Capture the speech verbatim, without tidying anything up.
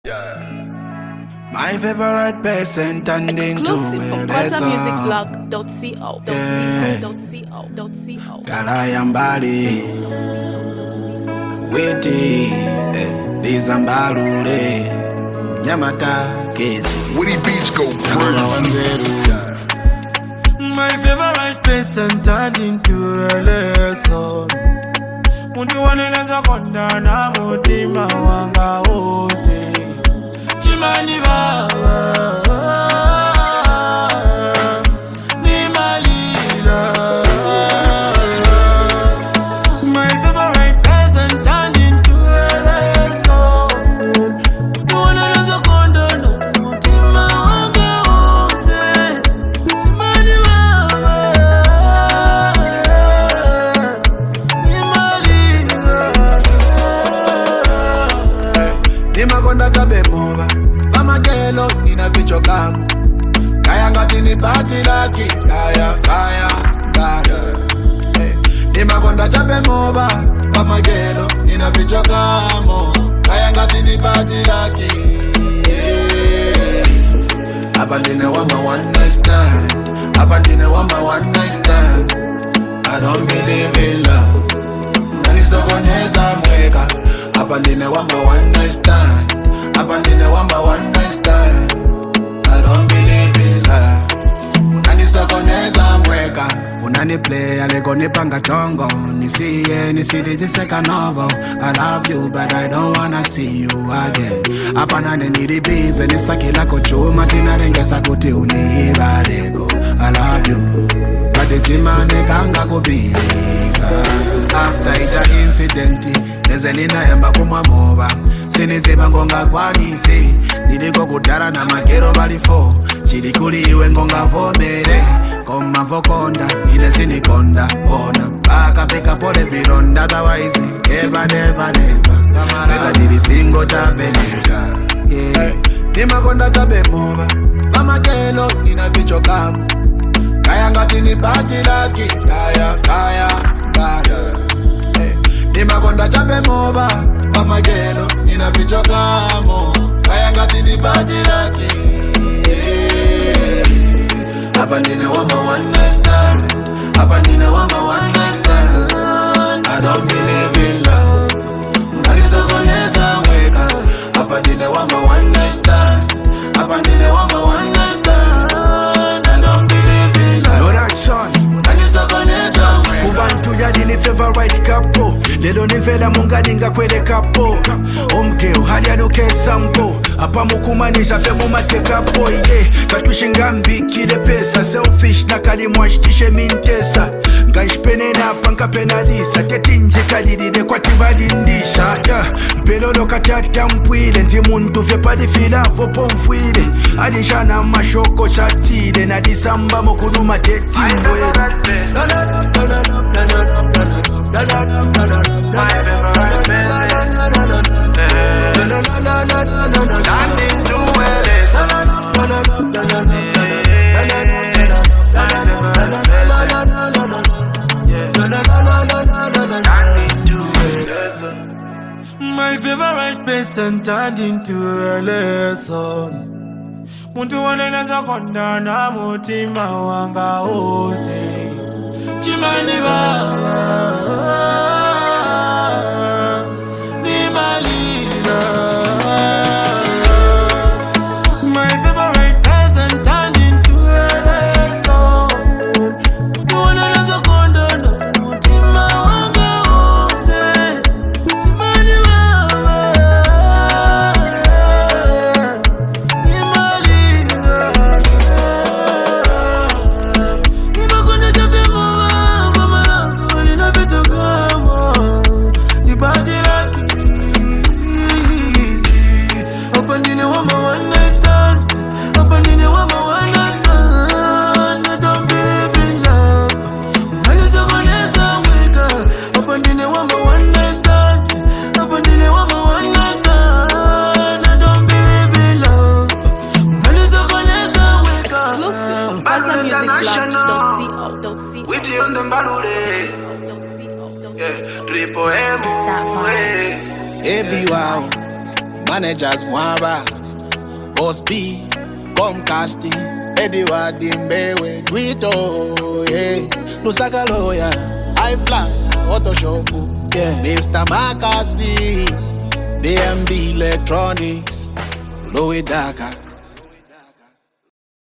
Yeah. My favorite person turned into a Exclusive lesson. music blog dot co Yeah. dot co. Karayambali Witty Lizambalule Nyamata Kezi Witty Beats go crazy. My favorite person turned into a lesson. Muntu waneleza kondana mutima wanga ose Chimani baba Ni malila. My favorite person turned into a lesson. Muntu waneleza kondana mutima wanga ose Chimani baba Nimakonda tabe moba Vamakelo nina vicho kamu Kaya ngati ni bati laki Kaya, kaya, kaya hey. Nimakonda tabe moba Vamakelo nina vicho kamu Kaya ngati ni bati laki yeah. Abandine wama one night stand Abandine wama one night stand I don't believe in love Nanisokonyeza mweka Abandine wama one night stand Abandine wama one night stand I don't believe in love Unanisokonyeza mweka Unani play alego nipanga chongo Nisiye nisidiziseka novo I love you but I don't wanna see you again Apana nenidibize nisakila kuchuma Tina rengesa kuti uniibaleko I love you But chimane kanga kubilika After ita incidenti Neze nina yamba kumwa moba Siniziba ngonga kwanisi Niliko kudara na makero balifo Chirikuli iwe ngonga vomere Koma vokonda Ine sinikonda Ona Baka fika pole vironda Otherwise Never never never Neta diri singo tabeneka Yeah Nimakonda tabe moba Vamakelo nina vicho kamu Kaya ngati ni bati laki Kaya kaya kaya Nimakonda chabe moba Vamakelo nina vicho kamo Kaya ngati ni bati laki yeah. Abandine wama one night stand Abandine wama one night stand I don't believe in love Nanisokonyeza mweka Abandine wama one night stand Abandine wama one night stand I don't believe in love No that son Nanisokonyeza mweka Kubantu yadi ni favorite couple Lelo nivela mungani ngakwele kapo Omgeo hali anuke sampo Apa mukumanisha fe mumate kapo yeah. Katushinga mbikile pesa Selfish na kalimwashitishe mintesa Ngaishpene na panka penalisa Tetinje kalidide kwa tibalindisha yeah. Mpelolo katata mpwile Ndi muntu vye padi filavo pomfwile Adijana mashoko chatile Na disamba mokunuma deti mwele My favorite person turned into a lesson. Muntu waneleza kondana mutima wanga ose Chimani baba Ni malila. My favorite person turned into a lesson. Muntu waneleza kondana mutima wanga ose Chimani baba Ni malila. Nimakonda chabe moba Mama lafu nina vicho kama Nibadi laki Apandine wama one night stand Apandine wama one night stand I don't believe in love Unanisa koneza weka Apandine wama one night stand Apandine wama one night stand I don't believe in love Unanisa koneza weka Exclusive music blog dot co. Witty on the balule Yeah Triple M Savon. Ebi wow managers mwaba, Boss B, Comcasti, Eddie Wadimbewe, Guito, yeah. Lusaka lawyer, I fly, Photoshop, yeah. Mister Makasi, D M B Electronics, Louis Daka.